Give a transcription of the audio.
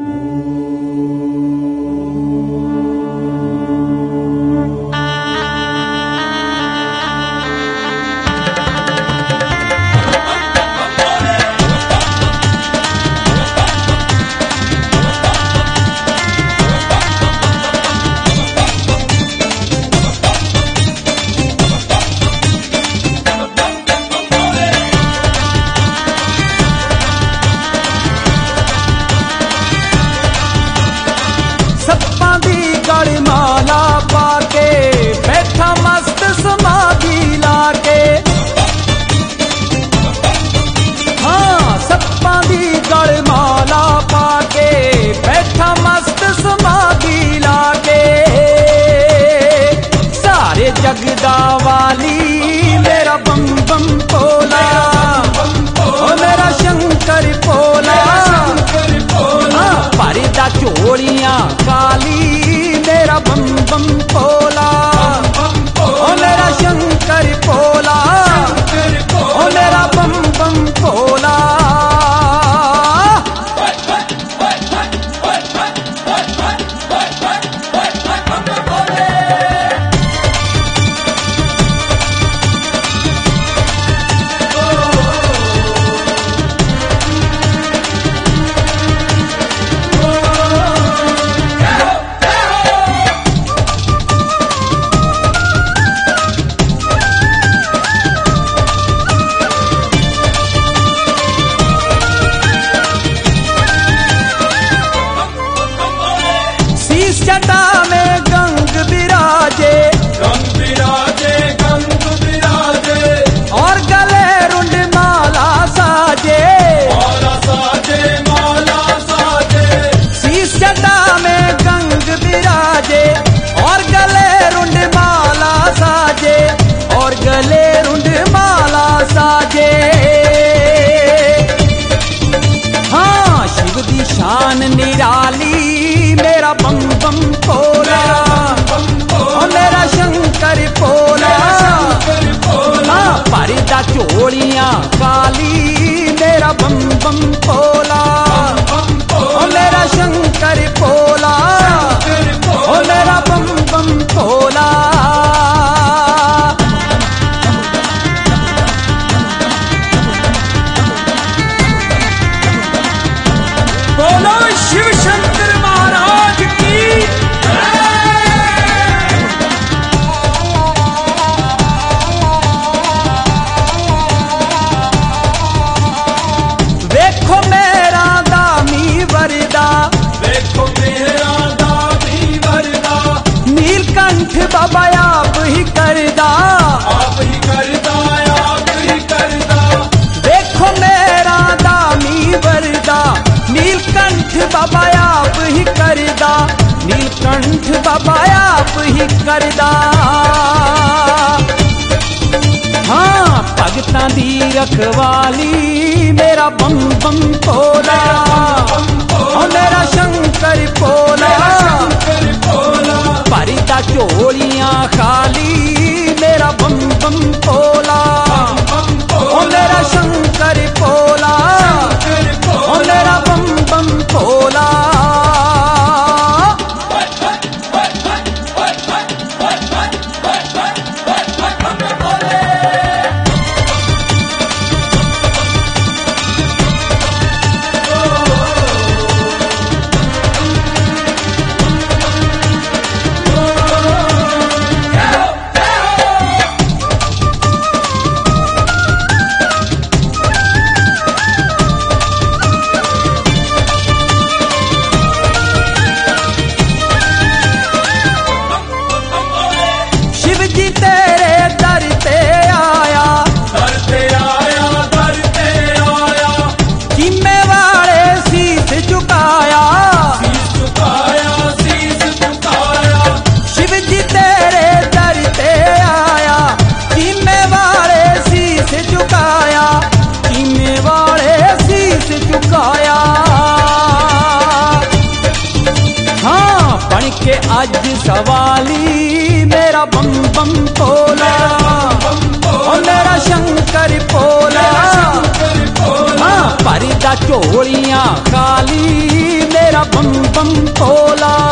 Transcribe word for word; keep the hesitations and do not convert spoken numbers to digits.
जगदा वाली मेरा बम बम भोला, ओ मेरा शंकर भोला, भरदा झोलियां काली मेरा बम बम भोला, ओ मेरा शंकर भोला, ओ मेरा बम बम भोला। जटा में गंग विराजे, गंग विराजे, गंग विराजे, और गले रुंड माला साजे, माला साजे, माला साजे। शीश जटा में गंग विराजे और गले रुंड माला साजे, और गले रुंड माला साजे। हाँ शिव दी शान निराली मेरा बम बम भोला, ओ मेरा शंकर भोला, हाँ भरदा झोलियां काली मेरा बम बम भोला, ओ मेरा शंकर भोला, ओ मेरा बम बम भोला। बोलो शिव शंकर महाराज की। देखो मेरा दामी वरदा, देखो मेरा दामी वरदा, नीलकंठ बाबा आप ही करदा, आप ही करदा, आप ही करदा। देखो मेरा दामी वरदा, नीलकंठ बाबा आप ही करदा, नीलकंठ बाबा आप ही करदा। हाँ भगतां दी रखवाली मेरा बम बम भोला, ओ मेरा शंकर भोला, भरदा झोलियां खाली मेरा बम बम भोला, ओ मेरा शंकर भोला, ओ मेरा बम बम भोला। के आज सवाली मेरा बम बम भोला, ओ मेरा शंकर भोला, हाँ भरदा झोलियां काली मेरा बम बम खोला।